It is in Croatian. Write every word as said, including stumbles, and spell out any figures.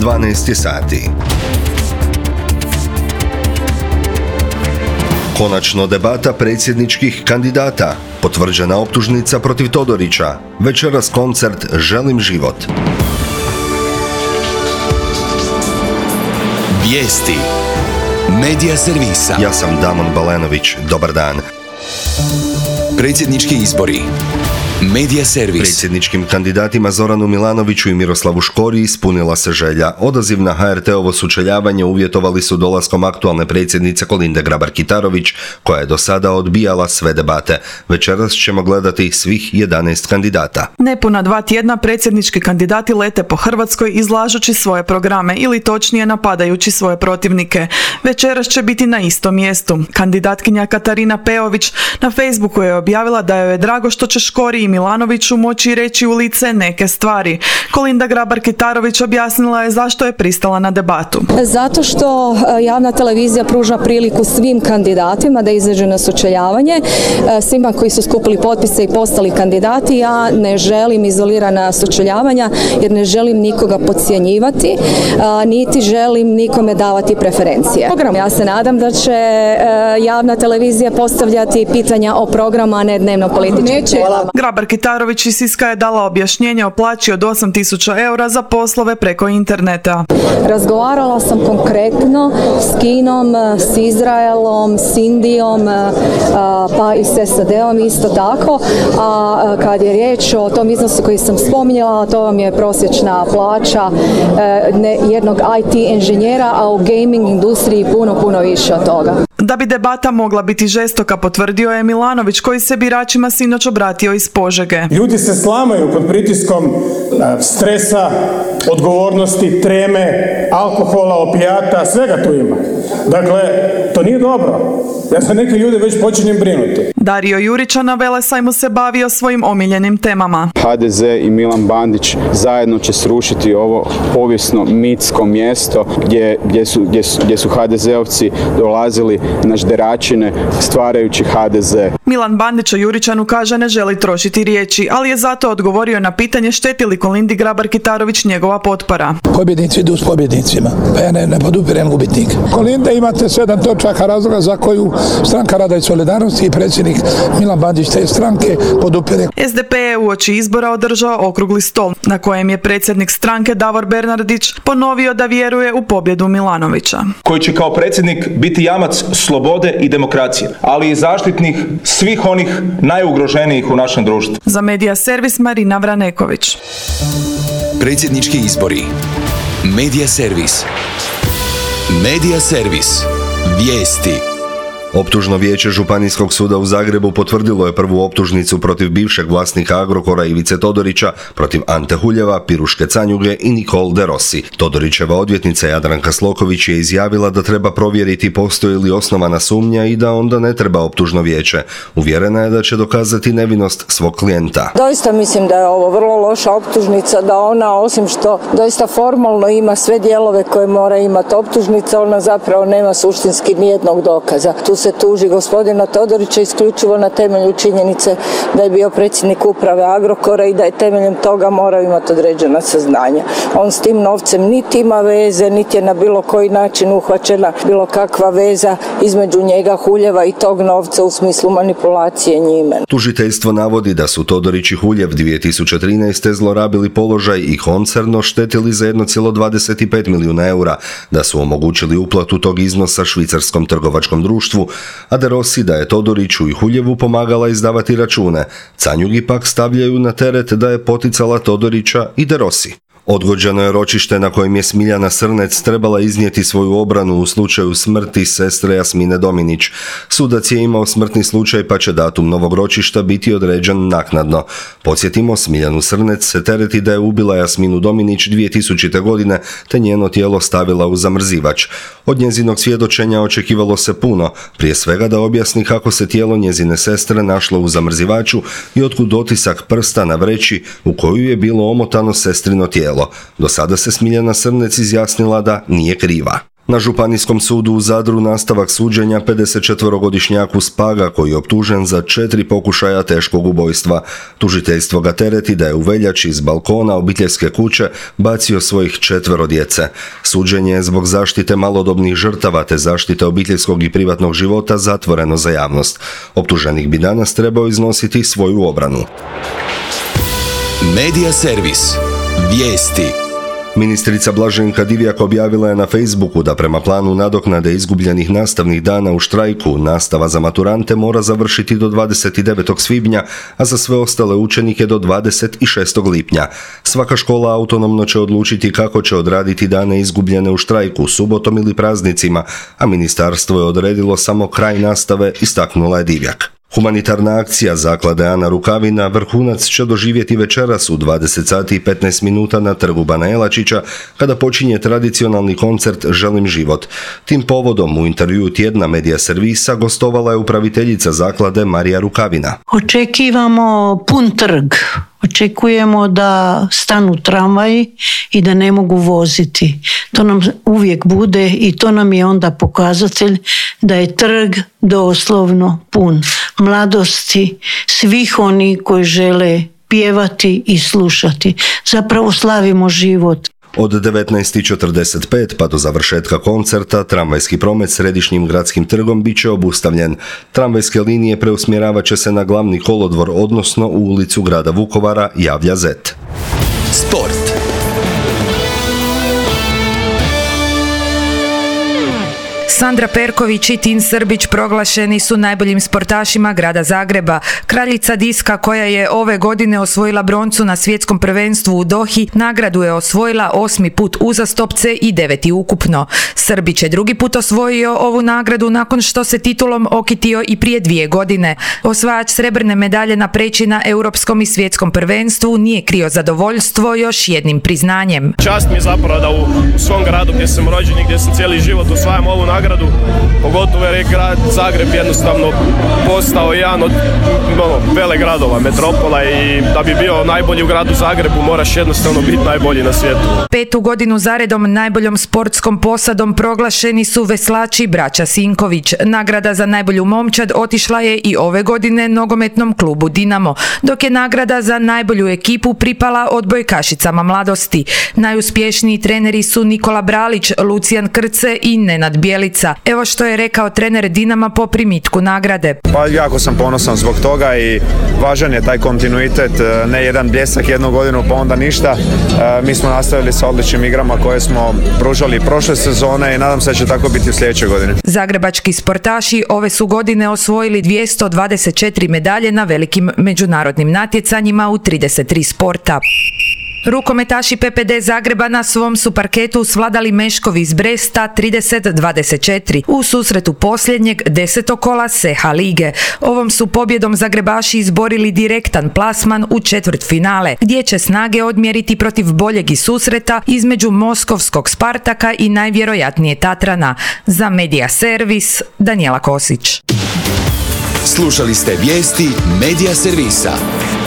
dvanaest je sati. Konačno debata predsjedničkih kandidata. Potvrđena optužnica protiv Todorića. Večeras koncert Želim život. Vijesti Medija servisa. Ja sam Damon Balenović. Dobar dan. Predsjednički izbori. Medija servis. Predsjedničkim kandidatima Zoranu Milanoviću i Miroslavu Škori ispunila se želja. Odaziv na ha er te-ovo sučeljavanje uvjetovali su dolaskom aktualne predsjednice Kolinde Grabar-Kitarović, koja je do sada odbijala sve debate. Večeras ćemo gledati svih jedanaest kandidata. Nepuna dva tjedna predsjednički kandidati lete po Hrvatskoj izlažući svoje programe ili točnije napadajući svoje protivnike. Večeras će biti na istom mjestu. Kandidatkinja Katarina Peović na Facebooku je objavila da joj je drago što će Škori i Milanoviću moći reći u lice neke stvari. Kolinda Grabar-Kitarović objasnila je zašto je pristala na debatu. Zato što javna televizija pruža priliku svim kandidatima da izađu na sučeljavanje, svima koji su skupili potpise i postali kandidati. Ja ne želim izolirana sučeljavanja jer ne želim nikoga podcjenjivati, niti želim nikome davati preferencije. Ja se nadam da će javna televizija postavljati pitanja o programu, a ne dnevno političkim temama. Grabar-Kitarović iz Siska je dala objašnjenje o plaći od osam tisuća eura za poslove preko interneta. Razgovarala sam konkretno s Kinom, s Izraelom, s Indijom, pa i s es a de-om isto tako. A kad je riječ o tom iznosu koji sam spominjala, to vam je prosječna plaća jednog i te inženjera, a u gaming industriji puno, puno više od toga. Da bi debata mogla biti žestoka, potvrdio je Milanović, koji se biračima sinoć obratio iz Požege. Ljudi se slamaju pod pritiskom stresa, odgovornosti, treme, alkohola, opijata, svega tu ima. Dakle, to nije dobro. Ja za neke ljude već počinjem brinuti. Dario Jurića na Velesajmu se bavio svojim omiljenim temama. ha de ze i Milan Bandić zajedno će srušiti ovo povijesno mitsko mjesto gdje, gdje, su, gdje, su, gdje su ha de zeovci dolazili na žderačine stvarajući ha de ze. Milan Bandić o Jurićanu kaže ne želi trošiti riječi, ali je zato odgovorio na pitanje šteti li Kolindi Grabar-Kitarović njegova potpora. Pobjednici idu s pobjednicima, pa ja ne, ne podupirem gubitnika. Kolinda, imate sedam točaka razloga za koju Stranka rada i solidarnosti i predsjednik Milan Bandić te stranke podupire. es de pe je uoči izbora održao okrugli stol, na kojem je predsjednik stranke Davor Bernardić ponovio da vjeruje u pobjedu Milanovića. Koji će kao predsjednik biti jamac slobode i demokracije, ali i zaštitnik svih onih najugroženijih u našem društvu. Za Medija servis Marina Vraneković. Predsjednički izbori. Medija servis. Medija servis. Vijesti. Optužno vijeće Županijskog suda u Zagrebu potvrdilo je prvu optužnicu protiv bivšeg vlasnika Agrokora Ivice Todorića, protiv Ante Huljeva, Piruške Canjuge i Nicole de Rossi. Todorićeva odvjetnica Jadranka Sloković je izjavila da treba provjeriti postoji li osnovana sumnja i da onda ne treba optužno vijeće. Uvjerena je da će dokazati nevinost svog klijenta. Doista mislim da je ovo vrlo loša optužnica, da ona osim što doista formalno ima sve dijelove koje mora imati optužnica, ona zapravo nema suštinski nijednog dokaza. Tu se tuži gospodina Todorića isključivo na temelju činjenice da je bio predsjednik uprave Agrokora i da je temeljem toga morao imati određena saznanja. On s tim novcem niti ima veze, niti je na bilo koji način uhvaćena bilo kakva veza između njega, Huljeva i tog novca u smislu manipulacije njime. Tužiteljstvo navodi da su Todorić i Huljev dvije tisuće trinaeste. zlorabili položaj i koncerno štetili za jedan zarez dvadeset pet milijuna eura, da su omogućili uplatu tog iznosa švicarskom trgovačkom društvu, a de Rossi da je Todoriću i Huljevu pomagala izdavati račune. Canjugi pak stavljaju na teret da je poticala Todorića i de Rossi. Odgođeno je ročište na kojem je Smiljana Srnec trebala iznijeti svoju obranu u slučaju smrti sestre Jasmine Dominić. Sudac je imao smrtni slučaj pa će datum novog ročišta biti određen naknadno. Podsjetimo, Smiljanu Srnec se tereti da je ubila Jasminu Dominić dvije tisućite. godine te njeno tijelo stavila u zamrzivač. Od njezinog svjedočenja očekivalo se puno, prije svega da objasni kako se tijelo njezine sestre našlo u zamrzivaču i otkud otisak prsta na vreći u koju je bilo omotano sestrino tijelo. Do sada se Smiljana Srnec izjasnila da nije kriva. Na Županijskom sudu u Zadru nastavak suđenja pedesetčetvorogodišnjaku Spaga koji je optužen za četiri pokušaja teškog ubojstva. Tužiteljstvo ga tereti da je u veljači iz balkona obiteljske kuće bacio svojih četvero djece. Suđenje je zbog zaštite malodobnih žrtava te zaštite obiteljskog i privatnog života zatvoreno za javnost. Optuženik bi danas trebao iznositi svoju obranu. Medija servis. Vijesti. Ministrica Blaženka Divjak objavila je na Facebooku da prema planu nadoknade izgubljenih nastavnih dana u štrajku nastava za maturante mora završiti do dvadeset devetog svibnja, a za sve ostale učenike do dvadeset šestog lipnja. Svaka škola autonomno će odlučiti kako će odraditi dane izgubljene u štrajku, subotom ili praznicima, a ministarstvo je odredilo samo kraj nastave, istaknula je Divjak. Humanitarna akcija Zaklade Ana Rukavina vrhunac će doživjeti večeras u dvadeset sati i petnaest minuta na trgu Bana Jelačića kada počinje tradicionalni koncert Želim život. Tim povodom u intervjuu tjedna Medija servisa gostovala je upraviteljica Zaklade Marija Rukavina. Očekivamo pun trg. Očekujemo da stanu tramvaji i da ne mogu voziti. To nam uvijek bude i to nam je onda pokazatelj da je trg doslovno pun mladosti, svih oni koji žele pjevati i slušati. Zapravo slavimo život. Od devetnaest četrdeset pet pa do završetka koncerta tramvajski promet središnjim gradskim trgom bit će obustavljen. Tramvajske linije preusmjeravat će se na glavni kolodvor, odnosno u ulicu grada Vukovara, javlja Zet. Sport. Sandra Perković i Tin Srbić proglašeni su najboljim sportašima grada Zagreba. Kraljica diska koja je ove godine osvojila broncu na svjetskom prvenstvu u Dohi, nagradu je osvojila osmi put uzastopce i deveti ukupno. Srbić je drugi put osvojio ovu nagradu nakon što se titulom okitio i prije dvije godine. Osvajač srebrne medalje na preći na europskom i svjetskom prvenstvu nije krio zadovoljstvo još jednim priznanjem. Čast mi je zapravo da u svom gradu gdje sam rođen i gdje sam cijeli život osvajam ovu nagradu. Pogotovo jer je grad Zagreb jednostavno postao jedan od ono, vele gradova, metropola i da bi bio najbolji u gradu Zagrebu moraš jednostavno biti najbolji na svijetu. Petu godinu zaredom najboljom sportskom posadom proglašeni su veslači braća Sinković. Nagrada za najbolju momčad otišla je i ove godine nogometnom klubu Dinamo, dok je nagrada za najbolju ekipu pripala odbojkašicama mladosti. Najuspješniji treneri su Nikola Bralić, Lucijan Krce i Nenad Bjelica. Evo što je rekao trener Dinama po primitku nagrade. Pa jako sam ponosan zbog toga i važan je taj kontinuitet, ne jedan bljesak jednu godinu pa onda ništa. Mi smo nastavili sa odličnim igrama koje smo pružali prošle sezone i nadam se da će tako biti u sljedećoj godini. Zagrebački sportaši ove su godine osvojili dvjesto dvadeset četiri medalje na velikim međunarodnim natjecanjima u trideset tri sporta. Rukometaši P P D Zagreba na svom su parketu svladali Meškovi iz Bresta trideset dvadeset četiri u susretu posljednjeg desetog kola S H lige. Ovom su pobjedom Zagrebaši izborili direktan plasman u četvrtfinale, gdje će snage odmjeriti protiv boljeg iz susreta između moskovskog Spartaka i najvjerojatnije Tatrana. Za Medija servis, Danijela Kosić. Slušali ste vijesti Medija servisa.